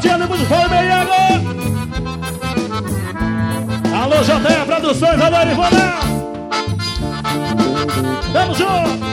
Tatiana, muito fora, meu Iago. Alô, JR Produções, alô, Ivana. Tamo junto.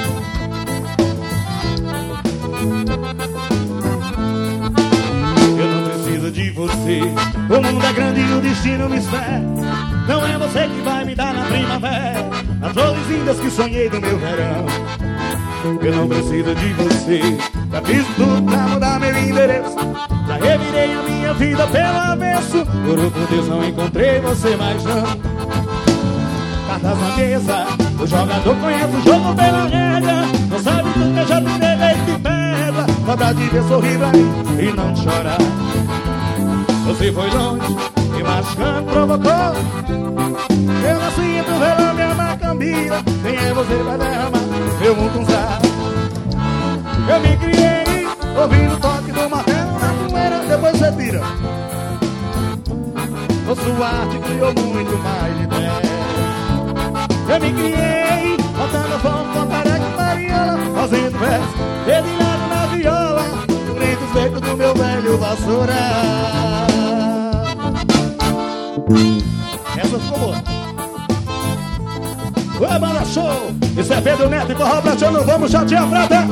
Eu não preciso de você. O mundo é grande e o destino me espera. Não é você que vai me dar na primavera as flores lindas que sonhei do meu verão. Eu não preciso de você. Já fiz tudo pra mudar meu endereço. Já revirei a minha vida pelo avesso. Juro por Deus, não encontrei você mais não. Cartas na mesa, o jogador conhece o jogo pela regra. Não sabe tudo que eu já tirei leite de pedra. Só pra te ver sorrir pra mim e não chorar. Você foi longe, me machucando, provocou. Eu nasci entre o velão e a macambira. Quem é você vai derramar meu mucunzá? Eu me criei ouvindo o toque do martelo na poeira. Depois você tira. O sua arte criou muito mais de 10. Eu me criei botando fogo com a parede mariola, fazendo verso, dedilhado na viola, entre os becos do meu velho vassoura. Essa ficou boa. Ué, banda show! Isso é Pedro Neto e forró pra tchau, não vamos chatear a prata!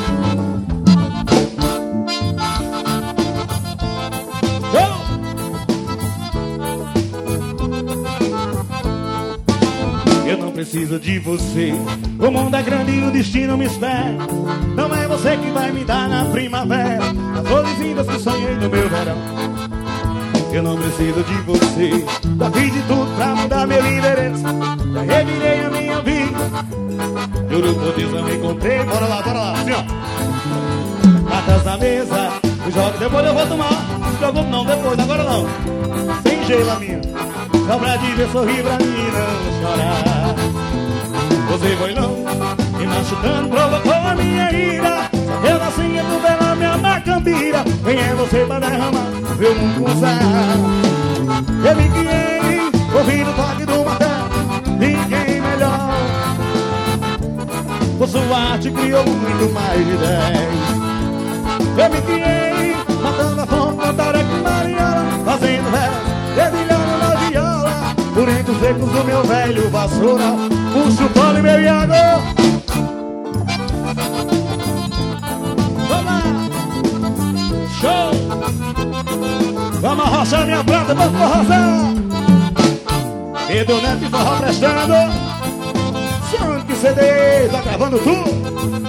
Eu não preciso de você. O mundo é grande e o destino me espera. Não é você que vai me dar na primavera as flores lindas que sonhei no meu verão. Eu não preciso de você. Já fiz de tudo pra mudar meu endereço. Já revirei a minha vida. Juro por Deus, não me encontrei. Bora lá, assim ó. Cartas na mesa, os jogos depois eu vou tomar. Não se preocupe não, depois, agora não. Sem gelo a minha. Só pra te ver sorrir pra mim e não chorar. Você foi longe, me machucando, provocou a minha ira. Eu nasci entre o velão e a macambira. Quem é você pra derramar meu mucunzá? Eu me criei ouvindo o toque do martelo. Ninguém melhor. Por sua arte criou muito mais de 10. Eu me criei matando a fome com tareca e mariola, fazendo verso, dedilhando na viola, por entre os becos do meu velho vassoura. Puxa o pole, meu Iago. Vamos lá. Show. Vamos arrochar minha prata, vamos arrochar. Pedro Neto e forró prestando. Som que CD, tá gravando tudo.